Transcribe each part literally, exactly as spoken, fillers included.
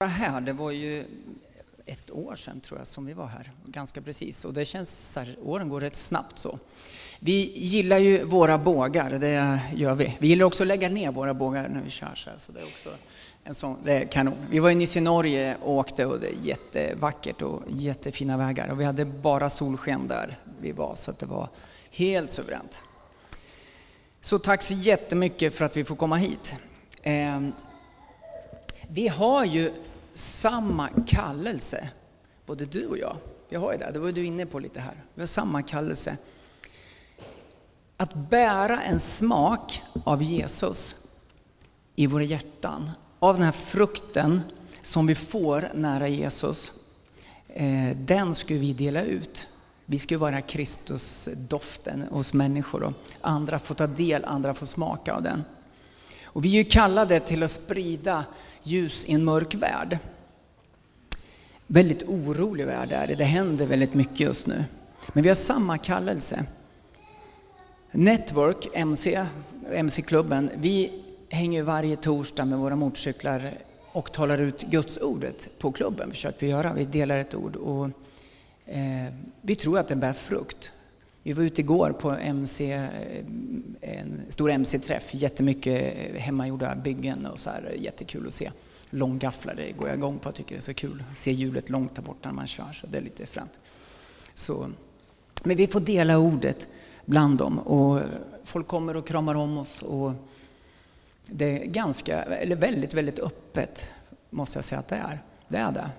Här, det var ju ett år sedan tror jag som vi var här, ganska precis. Och det känns så här, åren går rätt snabbt så. Vi gillar ju våra bågar, det gör vi. Vi gillar också att lägga ner våra bågar när vi kör så här, så det är också en sån, det är kanon. Vi var ju nyss i Norge och åkte och det är jättevackert och jättefina vägar. Och vi hade bara solsken där vi var, så att det var helt suveränt. Så tack så jättemycket för att vi får komma hit. Eh, vi har ju samma kallelse, både du och jag. Vi har ju det, det var du inne på lite här. Vi har samma kallelse. Att bära en smak av Jesus i våra hjärtan. Av den här frukten som vi får nära Jesus. Eh, den ska vi dela ut. Vi ska vara Kristusdoften hos människor. Och andra får ta del, andra får smaka av den. Och vi är ju kallade till att sprida ljus i en mörk värld. Väldigt orolig värld är det. Det händer väldigt mycket just nu. Men vi har samma kallelse. Network, M C, M C-klubben, vi hänger varje torsdag med våra motorcyklar och talar ut Guds ordet på klubben. Försöker vi göra. Vi delar ett ord och eh, vi tror att det bär frukt. Vi var ute igår på M C, en stor M C-träff. Jättemycket hemmagjorda byggen och så här. Jättekul att se. Långgafflar, det går jag igång på. Jag tycker det är så kul. Se hjulet långt där borta när man kör. Så det är lite fränt. Så, men vi får dela ordet bland dem. Och folk kommer och kramar om oss. Och det är ganska, eller väldigt, väldigt öppet. Måste jag säga att det är. Det är det.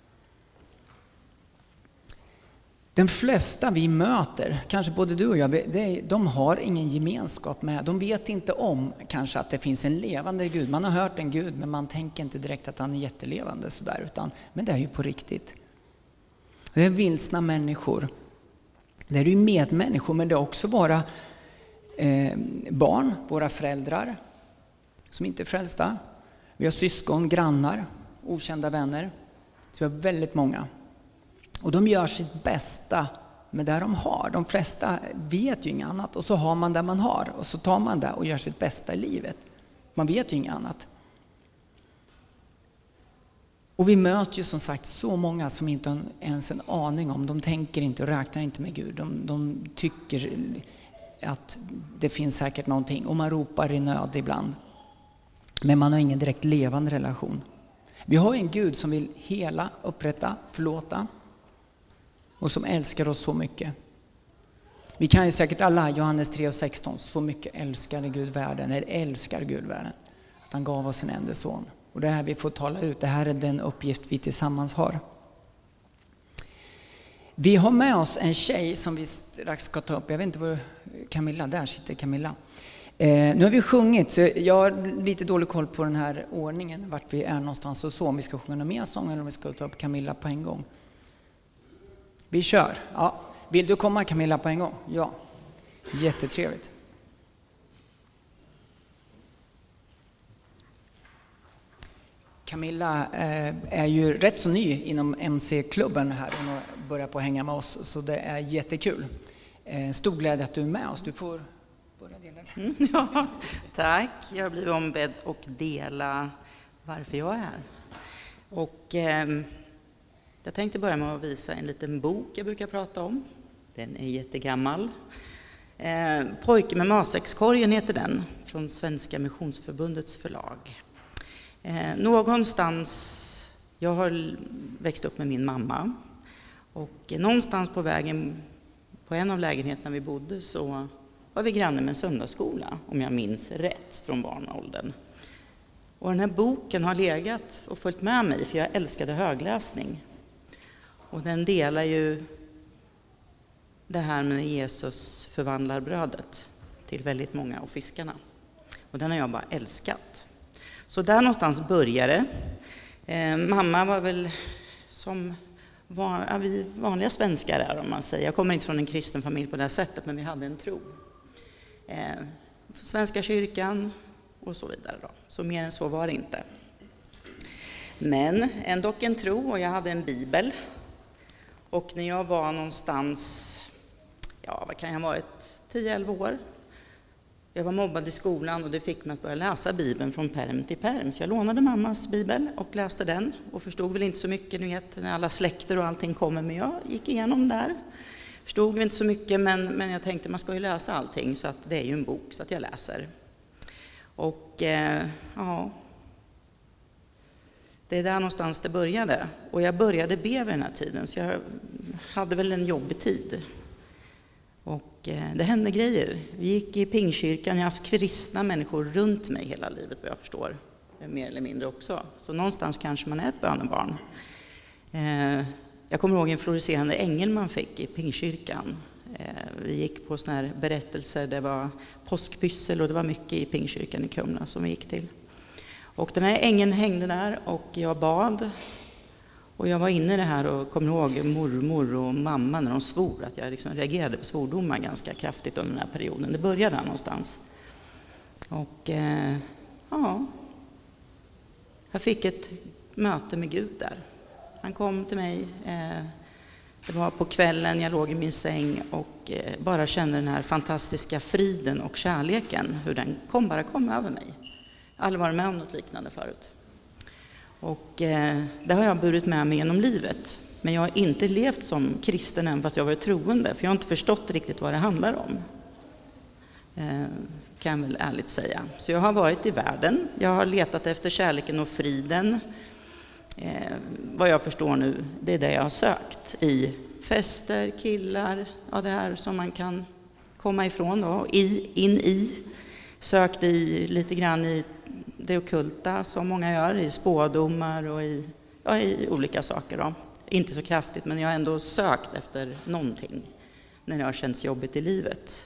Den flesta vi möter, kanske både du och jag, de har ingen gemenskap med. De vet inte om kanske att det finns en levande Gud. Man har hört en Gud men man tänker inte direkt att han är jättelevande sådär. Utan, men det är ju på riktigt. Det är vilsna människor. Det är ju medmänniskor, men det är också våra eh, barn, våra föräldrar som inte är frälsta. Vi har syskon, grannar, okända vänner. Så vi har väldigt många. Och de gör sitt bästa med det de har. De flesta vet ju inget annat. Och så har man det man har. Och så tar man det och gör sitt bästa i livet. Man vet ju inget annat. Och vi möter ju som sagt så många som inte har ens en aning om. De tänker inte och räknar inte med Gud. De, de tycker att det finns säkert någonting. Och man ropar i nöd ibland. Men man har ingen direkt levande relation. Vi har en Gud som vill hela, upprätta, förlåta. Och som älskar oss så mycket. Vi kan ju säkert alla, Johannes tre och sexton, så mycket älskade Gud världen, eller älskar Gud världen. Att han gav oss en enda son. Och det här vi får tala ut, det här är den uppgift vi tillsammans har. Vi har med oss en tjej som vi strax ska ta upp. Jag vet inte var Camilla, där sitter Camilla. Eh, nu har vi sjungit, så jag har lite dålig koll på den här ordningen, vart vi är någonstans och så. Om vi ska sjunga någon mer sång eller om vi ska ta upp Camilla på en gång. Vi kör. Ja. Vill du komma Camilla på en gång? Ja. Jättetrevligt. Camilla eh, är ju rätt så ny inom M C-klubben här. Hon har börjat på att hänga med oss, så det är jättekul. Eh, stor glädje att du är med oss. Du får börja dela det. Mm, ja, tack. Jag har blivit ombedd att dela varför jag är här. Och... Eh, Jag tänkte börja med att visa en liten bok jag brukar prata om. Den är jättegammal. Eh, Pojke med matsäckskorgen heter den, från Svenska Missionsförbundets förlag. Eh, någonstans, jag har växt upp med min mamma. Och någonstans på vägen, på en av lägenheterna vi bodde, så var vi granne med en söndagsskola, om jag minns rätt, från barnaåldern. Och den här boken har legat och följt med mig, för jag älskade högläsning. Och den delar ju det här med Jesus förvandlar brödet till väldigt många och fiskarna. Och den har jag bara älskat. Så där någonstans började. Eh, mamma var väl som van, ja, vi vanliga svenskar är, om man säger. Jag kommer inte från en kristen familj på det här sättet, men vi hade en tro. Eh, Svenska kyrkan och så vidare då. Så mer än så var det inte. Men ändå en tro, och jag hade en bibel. Och när jag var någonstans, ja vad kan jag ha varit, tio elva år, Jag var mobbad i skolan och det fick mig att börja läsa Bibeln från perm till perm. Så jag lånade mammas bibel och läste den och förstod väl inte så mycket, ni vet, när alla släkter och allting kommer. Men jag gick igenom där. Förstod väl inte så mycket, men, men jag tänkte man ska ju läsa allting, så att det är ju en bok så att jag läser. Och eh, ja, det är där någonstans det började. Och jag började be vid den här tiden, så jag hade väl en jobbig tid. Och eh, det hände grejer. Vi gick i Pingkyrkan, jag har haft kristna människor runt mig hela livet, vad jag förstår. Mer eller mindre också. Så någonstans kanske man är ett bönebarn. Eh, jag kommer ihåg en fluorescerande ängel man fick i Pingkyrkan. Eh, vi gick på såna här berättelser, det var påskpyssel och det var mycket i Pingkyrkan i Kumla som vi gick till. Och den här ängeln hängde där och jag bad. Och jag var inne i det här och kommer ihåg mormor och mamma när de svor, att jag liksom reagerade på svordomar ganska kraftigt under den här perioden. Det började där någonstans. Och eh, ja, jag fick ett möte med Gud där. Han kom till mig, eh, det var på kvällen, jag låg i min säng och eh, bara kände den här fantastiska friden och kärleken, hur den kom, bara kom över mig. Jag har aldrig varit med om något liknande förut. Och eh, det har jag burit med mig genom livet. Men jag har inte levt som kristen än fast jag var troende. För jag har inte förstått riktigt vad det handlar om. Eh, kan jag väl ärligt säga. Så jag har varit i världen. Jag har letat efter kärleken och friden. Eh, vad jag förstår nu, det är det jag har sökt. I fester, killar, ja, det här som man kan komma ifrån då. I, in i. Sökt i lite grann i det ockulta som många gör, i spådomar och i, ja, i olika saker då. Inte så kraftigt, men jag har ändå sökt efter någonting när det har känts jobbigt i livet.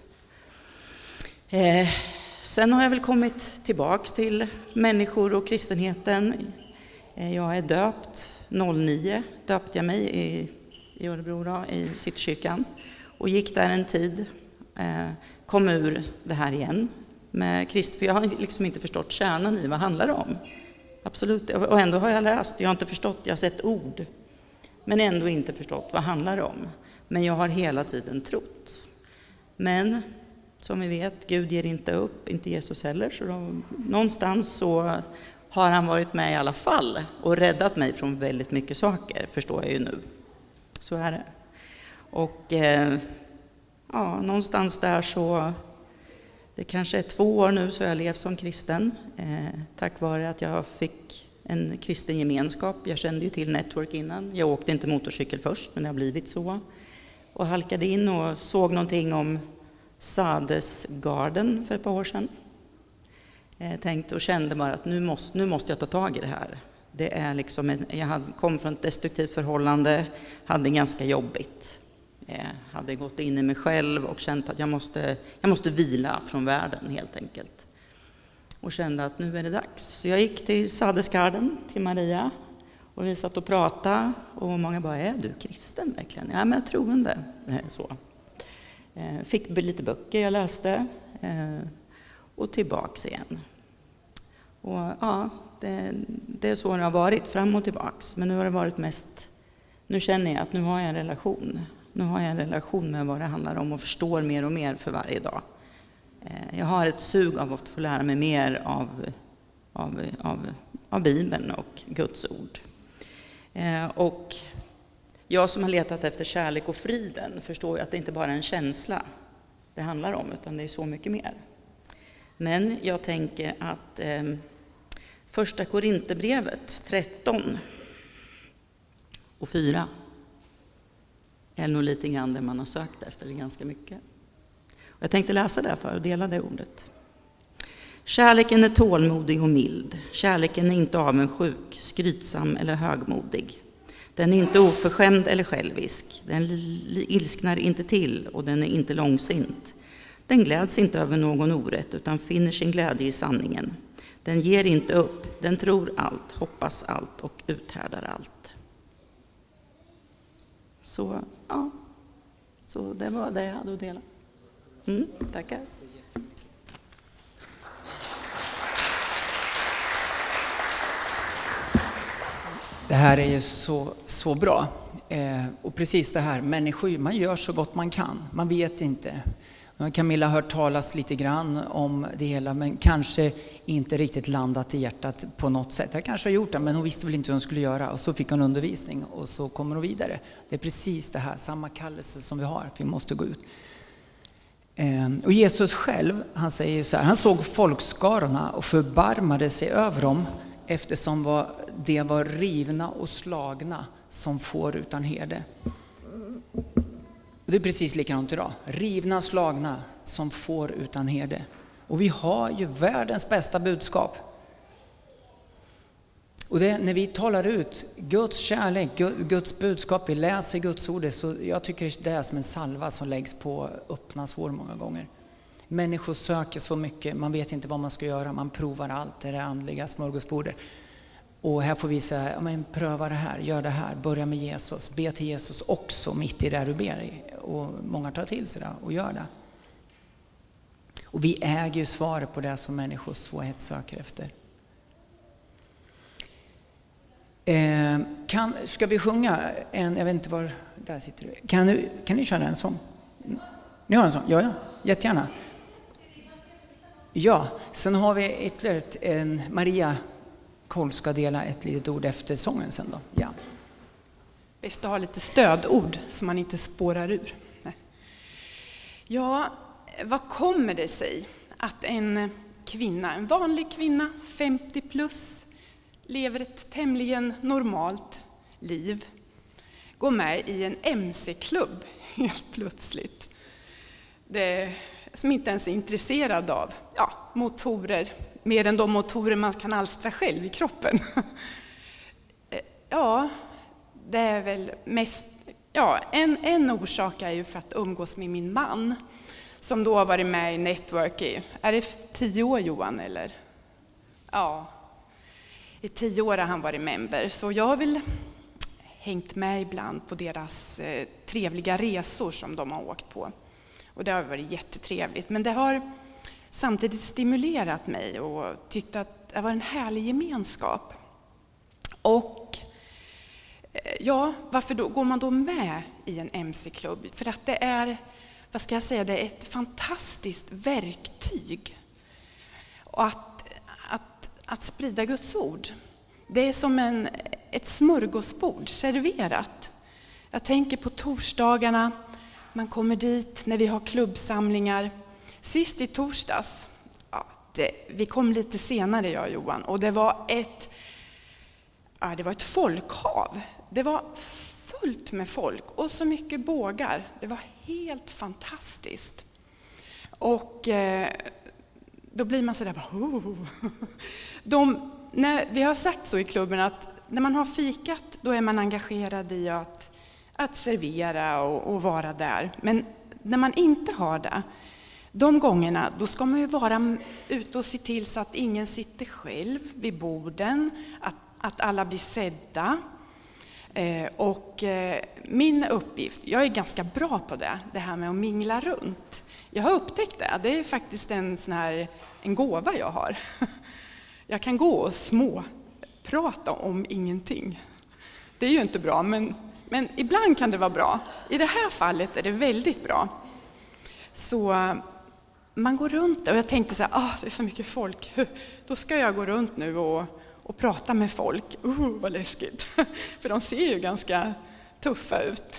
Eh, sen har jag väl kommit tillbaks till människor och kristenheten. Eh, jag är döpt, noll nio döpte jag mig i, i Örebro då, i Citykyrkan. Och gick där en tid, eh, kom ur det här igen. Med Krist, för jag har liksom inte förstått kärnan i vad det handlar om. Absolut, och ändå har jag läst, jag har inte förstått, jag har sett ord. Men ändå inte förstått vad det handlar om. Men jag har hela tiden trott. Men som vi vet, Gud ger inte upp, inte Jesus heller. Så då, någonstans så har han varit med i alla fall och räddat mig från väldigt mycket saker, förstår jag ju nu. Så är det. Och eh, ja, någonstans där så... Det kanske är två år nu så jag levt som kristen. Eh, tack vare att jag fick en kristen gemenskap. Jag kände ju till Network innan. Jag åkte inte motorcykel först, men det har blivit så. Och halkade in och såg någonting om Sades Garden för ett par år sedan. Eh, tänkte och kände bara att nu måste, nu måste jag ta tag i det här. Det är liksom en, jag hade, kom från ett destruktivt förhållande, hade ganska jobbigt. Jag hade gått in i mig själv och känt att jag måste, jag måste vila från världen helt enkelt. Och kände att nu är det dags. Så jag gick till Sades Garden, till Maria. Och vi satt och pratade. Och många bara, är du kristen verkligen? Ja, men jag tror inte. Så. Fick lite böcker jag läste. Och tillbaks igen. Och ja, det, det är så det har varit, fram och tillbaks. Men nu har det varit mest, nu känner jag att nu har jag en relation. Nu har jag en relation med vad det handlar om och förstår mer och mer för varje dag. Jag har ett sug av att få lära mig mer av, av, av, av Bibeln och Guds ord. Och jag som har letat efter kärlek och friden förstår ju att det inte bara är en känsla det handlar om, utan det är så mycket mer. Men jag tänker att eh, första Korinthierbrevet tretton och fyra är nog lite grann det man har sökt efter, det ganska mycket. Och jag tänkte läsa det för och dela det ordet. Kärleken är tålmodig och mild. Kärleken är inte avundsjuk, skrytsam eller högmodig. Den är inte oförskämd eller självisk. Den ilsknar inte till och den är inte långsint. Den gläds inte över någon orätt utan finner sin glädje i sanningen. Den ger inte upp, den tror allt, hoppas allt och uthärdar allt. Så, ja. Så det var det jag hade att dela. Mm, tackar. Det här är ju så, så bra. Eh, och precis det här, människor, man gör så gott man kan. Man vet inte. Camilla har hört talas lite grann om det hela, men kanske inte riktigt landat i hjärtat på något sätt. Jag kanske har gjort det, men hon visste väl inte hur hon skulle göra. Och så fick hon undervisning och så kommer hon vidare. Det är precis det här, samma kallelse som vi har, att vi måste gå ut. Och Jesus själv, han säger ju så här, han såg folkskarorna och förbarmade sig över dem, eftersom det var rivna och slagna som får utan herde. Det är precis likadant idag. Rivna, slagna som får utan herde. Och vi har ju världens bästa budskap. Och det, när vi talar ut Guds kärlek, Guds budskap, vi läser Guds ord, så jag tycker det är som en salva som läggs på öppna sår många gånger. Människor söker så mycket, man vet inte vad man ska göra, man provar allt, det är det andliga smörgåsbordet. Och här får vi säga, ja, men pröva det här, gör det här, börja med Jesus, be till Jesus också mitt i det du ber i. Och många tar till sig det och gör det. Och vi äger ju svaret på det som människor svårhet söker efter. Eh, kan, ska vi sjunga en, jag vet inte var, där sitter du. Kan, du, kan ni köra en sång? Ni har en sång? Ja, ja, jättegärna. Ja, sen har vi ytterligare en Maria Koll ska dela ett litet ord efter sången sen då. Ja. Bäst att ha lite stödord så man inte spårar ur. Nej. Ja, vad kommer det sig att en kvinna, en vanlig kvinna, femtio plus, lever ett tämligen normalt liv, går med i en M C-klubb helt plötsligt? Det som inte ens är intresserad av ja, motorer, mer än de motorer man kan alstra själv i kroppen. Ja, det är väl mest, ja, en, en orsak är ju för att umgås med min man, som då har varit med i Network i, är det tio år Johan eller? Ja, i tio år har han varit member, så jag har väl hängt med ibland på deras eh, trevliga resor som de har åkt på. Och det har varit jättetrevligt, men det har samtidigt stimulerat mig och tyckt att det var en härlig gemenskap. Och ja, varför då, går man då med i en M C-klubb? För att det är, vad ska jag säga, det är ett fantastiskt verktyg. Och att, att, att sprida Guds ord, det är som en, ett smörgåsbord serverat. Jag tänker på torsdagarna, man kommer dit när vi har klubbsamlingar. Sist i torsdags, ja, det, vi kom lite senare jag och Johan, och det var ett, ja, det var ett folkhav. Det var fullt med folk och så mycket bågar. Det var helt fantastiskt. Och eh, då blir man så där, oh. De, när, vi har sagt så i klubben att när man har fikat, då är man engagerad i att, att servera och, och vara där. Men när man inte har det, de gångerna, då ska man ju vara ute och se till så att ingen sitter själv vid borden, att, att alla blir sedda. Eh, och eh, min uppgift, jag är ganska bra på det, det här med att mingla runt. Jag har upptäckt det, det är faktiskt en sån här en gåva jag har. Jag kan gå och små prata om ingenting. Det är ju inte bra, men, men ibland kan det vara bra. I det här fallet är det väldigt bra. Så man går runt och jag tänkte så här, ah, det är så mycket folk. Då ska jag gå runt nu och, och prata med folk. Uh, vad läskigt. För de ser ju ganska tuffa ut.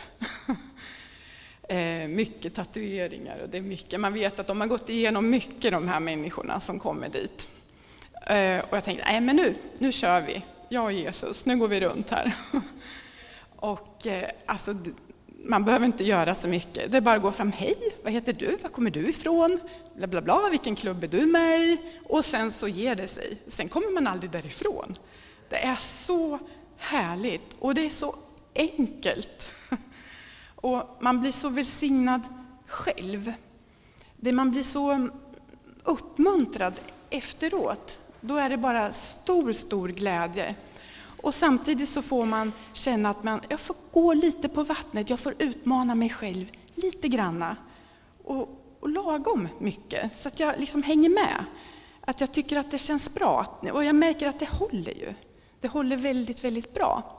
eh, mycket tatueringar och det är mycket. Man vet att de har gått igenom mycket, de här människorna som kommer dit. Eh, och jag tänkte, nej men nu, nu kör vi. Jag och Jesus, nu går vi runt här. och eh, alltså... Man behöver inte göra så mycket. Det är bara att gå fram. Hej, vad heter du? Var kommer du ifrån? Bla bla bla, vilken klubb är du med i? Och sen så ger det sig. Sen kommer man aldrig därifrån. Det är så härligt och det är så enkelt. Och man blir så välsignad själv. Det man blir så uppmuntrad efteråt. Då är det bara stor, stor glädje. Och samtidigt så får man känna att man, jag får gå lite på vattnet, jag får utmana mig själv lite granna. Och, och lagom mycket, så att jag liksom hänger med. Att jag tycker att det känns bra. Och jag märker att det håller ju. Det håller väldigt, väldigt bra.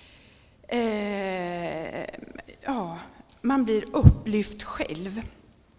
Eh, ja, man blir upplyft själv.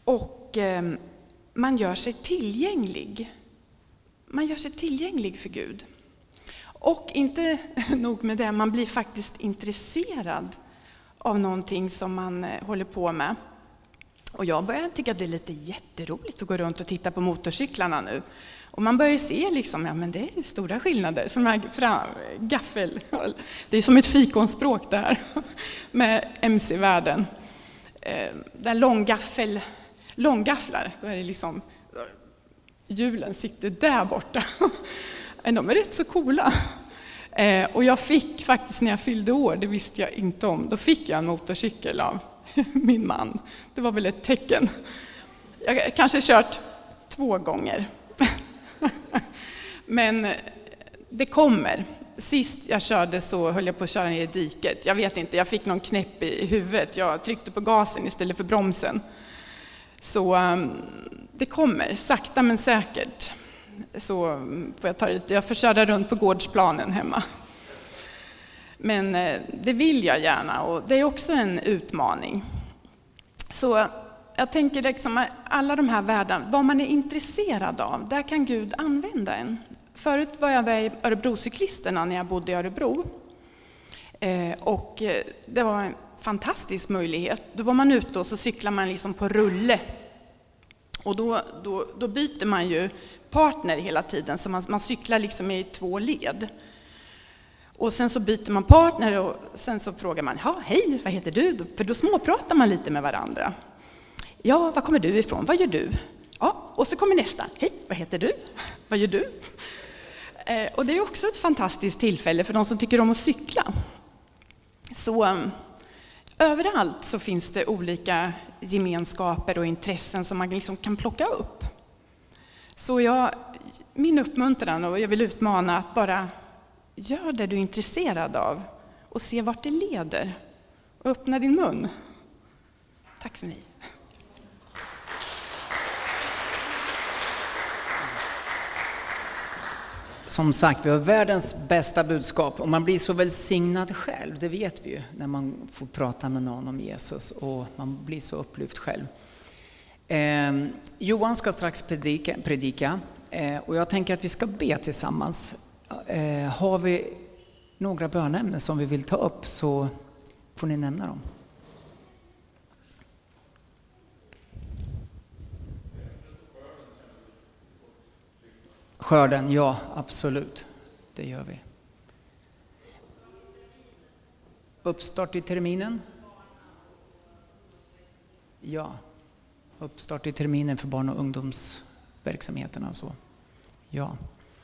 Och eh, man gör sig tillgänglig. Man gör sig tillgänglig för Gud. Och inte nog med det, man blir faktiskt intresserad av någonting som man eh, håller på med. Och jag börjar tycka att det är lite jätteroligt att gå runt och titta på motorcyklarna nu. Och man börjar se liksom, ja men det är stora skillnader. Som här fram, gaffel, det är som ett fikonspråk det här med M C-världen. Eh, där långgaffel, långgafflar, då är det liksom, hjulen sitter där borta. De är rätt så coola. Eh, och jag fick faktiskt när jag fyllde år, det visste jag inte om, då fick jag en motorcykel av min man. Det var väl ett tecken. Jag kanske kört två gånger. Men det kommer. Sist jag körde så höll jag på att köra ner i diket. Jag vet inte, jag fick någon knäpp i huvudet. Jag tryckte på gasen istället för bromsen. Så um, det kommer, sakta men säkert. Så får jag ta det lite. Jag får köra runt på gårdsplanen hemma. Men eh, det vill jag gärna och det är också en utmaning. Så jag tänker liksom alla de här världarna, vad man är intresserad av, där kan Gud använda en. Förut var jag med i Örebrocyklisterna när jag bodde i Örebro. Eh, och det var en fantastisk möjlighet. Då var man ute och så cyklar man liksom på rulle. Och då, då, då byter man ju partner hela tiden, så man, man cyklar liksom i två led. Och sen så byter man partner och sen så frågar man, ja hej, vad heter du? För då småpratar man lite med varandra. Ja, var kommer du ifrån? Vad gör du? Ja, och så kommer nästa. Hej, vad heter du? Vad gör du? Eh, och det är också ett fantastiskt tillfälle för de som tycker om att cykla. Så um, överallt så finns det olika gemenskaper och intressen som man liksom kan plocka upp. Så jag, min uppmuntran, och jag vill utmana att bara gör det du är intresserad av och se vart det leder. Och öppna din mun. Tack för mig. Som sagt, vi har världens bästa budskap och man blir så välsignad själv, det vet vi ju när man får prata med någon om Jesus och man blir så upplyft själv. Eh, Johan ska strax predika, predika eh, och jag tänker att vi ska be tillsammans. Eh, har vi några bönämnen som vi vill ta upp så får ni nämna dem. Skörden, ja, absolut. Det gör vi. Uppstart i terminen? Ja. Uppstart i terminen för barn- och ungdomsverksamheterna och så. Ja.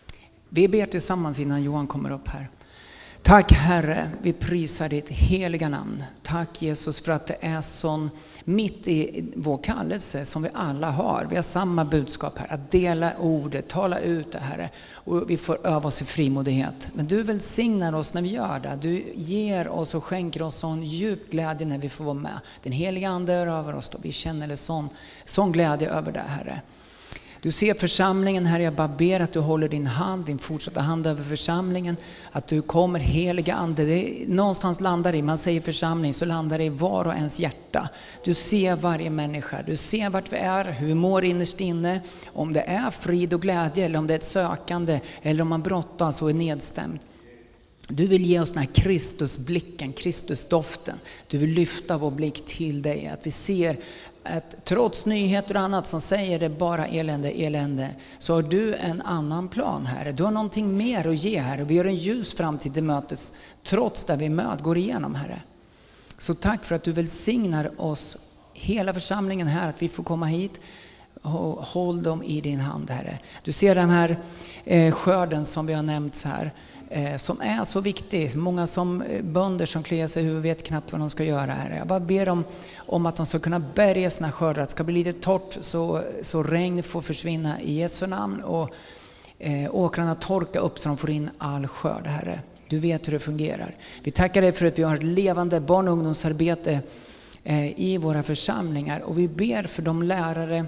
Vi ber tillsammans innan Johan kommer upp här. Tack Herre, vi prisar ditt heliga namn. Tack Jesus för att det är sån mitt i vår kallelse som vi alla har. Vi har samma budskap här, att dela ordet, tala ut det Herre. Och vi får öva oss i frimodighet. Men du välsignar oss när vi gör det. Du ger oss och skänker oss sån djup glädje när vi får vara med. Den heliga ande är över oss då. Vi känner det sån, sån glädje över det Herre. Du ser församlingen här, jag bara ber att du håller din hand, din fortsatta hand över församlingen. Att du kommer heliga ande, det är, någonstans landar i, man säger församling så landar det i var och ens hjärta. Du ser varje människa, du ser vart vi är, hur vi mår innerst inne. Om det är frid och glädje eller om det är ett sökande eller om man brottas och är nedstämd. Du vill ge oss den här Kristusblicken, Kristusdoften. Du vill lyfta vår blick till dig, att vi ser att trots nyheter och annat som säger det bara elände, elände, så har du en annan plan här. Du har någonting mer att ge här och vi gör en ljus framtid till mötes trots det vi möt går igenom Herre. Så tack för att du välsignar oss, hela församlingen här, att vi får komma hit och håll dem i din hand Herre. Du ser den här eh, skörden som vi har nämnt så här. Eh, som är så viktig. Många som eh, bönder som kliar sig i huvudet vet knappt vad de ska göra här. Jag bara ber dem om att de ska kunna bärga sina skördar. Att det ska bli lite torrt så, så regn får försvinna i Jesu namn. Och eh, åkrarna torka upp så de får in all skörd Herre. Du vet hur det fungerar. Vi tackar dig för att vi har ett levande barn- och ungdomsarbete eh, i våra församlingar. Och vi ber för de lärare,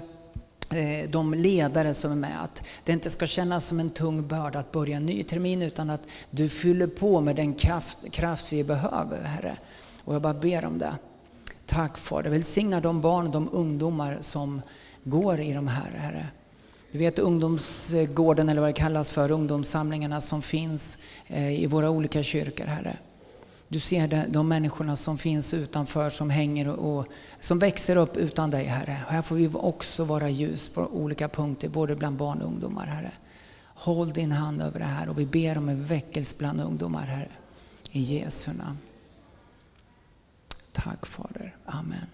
de ledare som är med, att det inte ska kännas som en tung börda att börja en ny termin, utan att du fyller på med den kraft, kraft vi behöver Herre. Och jag bara ber om det. Tack Fader. Välsigna de barn och de ungdomar som går i de här, Herre. Du vet ungdomsgården eller vad det kallas för, ungdomssamlingarna som finns i våra olika kyrkor, Herre. Du ser de, de människorna som finns utanför, som hänger och, och som växer upp utan dig, Herre. Och här får vi också vara ljus på olika punkter, både bland barn och ungdomar, Herre. Håll din hand över det här och vi ber om en väckelse bland ungdomar, Herre. I Jesu namn. Tack Fader. Amen.